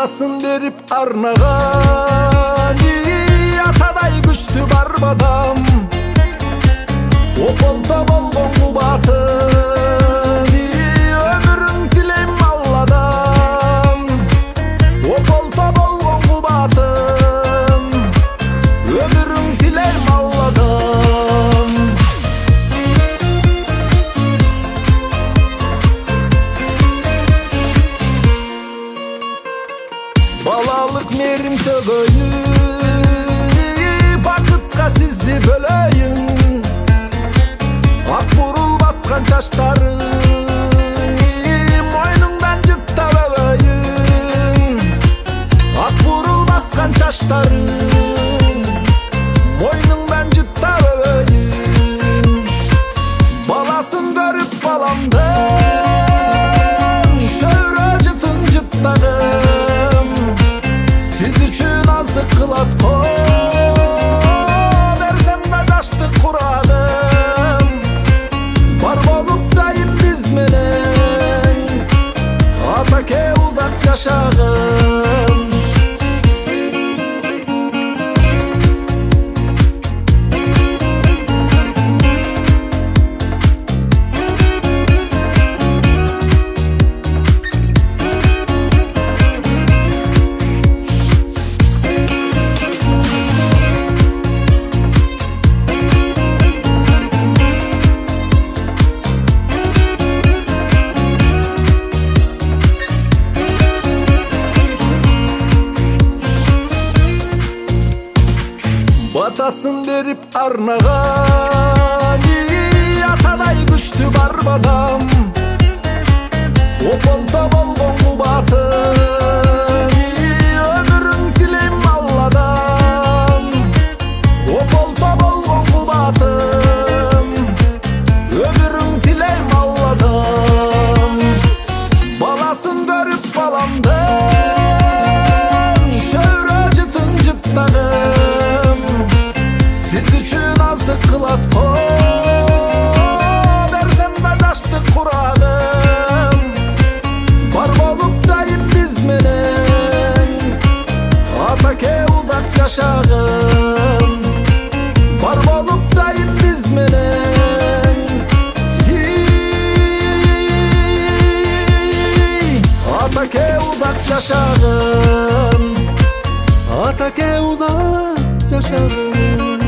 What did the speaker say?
батасын берип арнаган атадай күчтүү бар бадам ополто болгон кубатын өмүрүң тилейм алладан ополто болгон кубатын өмүрүң тилейм алладан балалык мээрим төгөйүн бакытка сизди бөлөйүн ак бурул баскан чачтарың мойнуңдан жыттап өбөйүн ак бурул баскан чачтарың мойнуңдан жыттап өбөйүн баласын көрүп баламдын шөйрө жытын жыттагым сиз үчүн аздык кылат го берсем да жаштык курагым бар болуп дайым биз менен атаке узак жашагын батасын берип арнаган атадай күчтүү бар бадам ополто болгон кубатын өмүрүң тилейм алладан ополто болгон кубатын өмүрүң тилейм алладан баласын көрүп баламдын шөйрө жытын жыттагым сиз үчүн аздык кылат го берсем да жаштык курагым бар болуп дайым биз менен атаке узак жашагын бар болуп дайым биз менен атаке узак жашагын атаке узак жашагын